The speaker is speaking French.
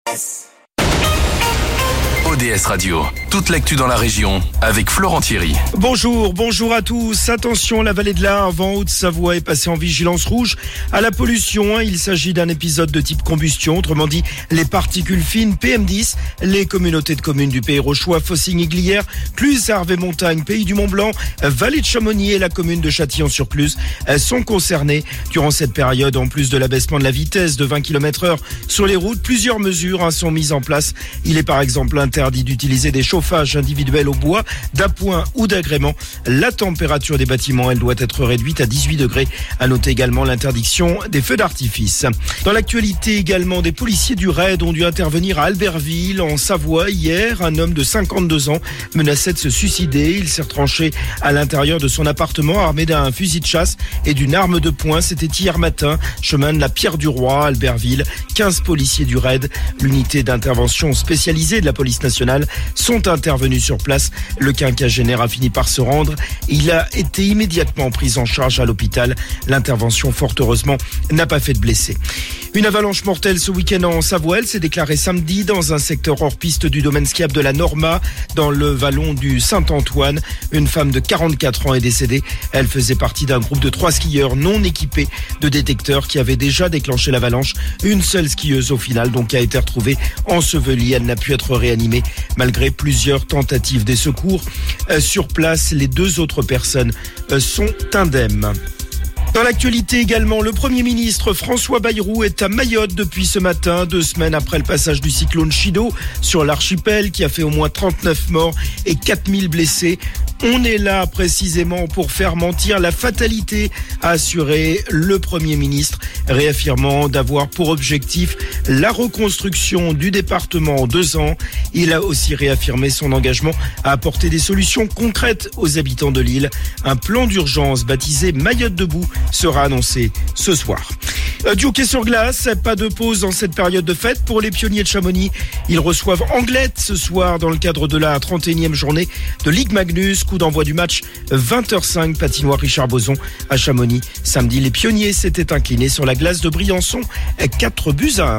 ODS Radio, toute l'actu dans la région avec Florent Thierry. Bonjour à tous. Attention, la vallée de l'Arve en Haute-Savoie est passée en vigilance rouge à la pollution. Il s'agit d'un épisode de type combustion, autrement dit les particules fines PM10. Les communautés de communes du Pays Rochois, Fossing-Iglières, Cluses, Arve et Montagne, Pays du Mont-Blanc, Vallée de Chamonix et la commune de Châtillon-sur-Cluse sont concernées. Durant cette période, en plus de l'abaissement de la vitesse de 20 km/h sur les routes, plusieurs mesures sont mises en place. Il est par exemple interdit d'utiliser des chauffages individuels au bois, d'appoint ou d'agrément. La température des bâtiments, elle doit être réduite à 18 degrés. À noter également l'interdiction des feux d'artifice. Dans l'actualité également, des policiers du RAID ont dû intervenir à Albertville, en Savoie, hier. Un homme de 52 ans menaçait de se suicider. Il s'est retranché à l'intérieur de son appartement armé d'un fusil de chasse et d'une arme de poing. C'était hier matin, chemin de la Pierre-du-Roi, Albertville. 15 policiers du RAID, l'unité d'intervention spécialisée de la police nationale, sont intervenus sur place. Le quinquagénaire a fini par se rendre. Il a été immédiatement pris en charge à l'hôpital. L'intervention, fort heureusement, n'a pas fait de blessés. Une avalanche mortelle ce week-end en Savoie. Elle s'est déclarée samedi dans un secteur hors piste du domaine skiable de la Norma, dans le vallon du Saint-Antoine. Une femme de 44 ans est décédée. Elle faisait partie d'un groupe de 3 skieurs non équipés de détecteurs qui avaient déjà déclenché l'avalanche. Une seule skieuse au final donc a été retrouvée ensevelie. Elle n'a pu être réanimée malgré plusieurs tentatives des secours. Sur place, les 2 autres personnes sont indemnes. Dans l'actualité également, le Premier ministre François Bayrou est à Mayotte depuis ce matin, 2 semaines après le passage du cyclone Chido sur l'archipel qui a fait au moins 39 morts et 4000 blessés. On est là précisément pour faire mentir la fatalité, a assuré le Premier ministre, réaffirmant d'avoir pour objectif la reconstruction du département en 2 ans. Il a aussi réaffirmé son engagement à apporter des solutions concrètes aux habitants de l'île. Un plan d'urgence baptisé Mayotte debout sera annoncé ce soir. Du hockey sur glace, pas de pause dans cette période de fête pour les pionniers de Chamonix. Ils reçoivent Anglet ce soir dans le cadre de la 31e journée de Ligue Magnus. Coup d'envoi du match 20h05, patinoire Richard Boson à Chamonix. Samedi, les pionniers s'étaient inclinés sur la glace de Briançon 4-1.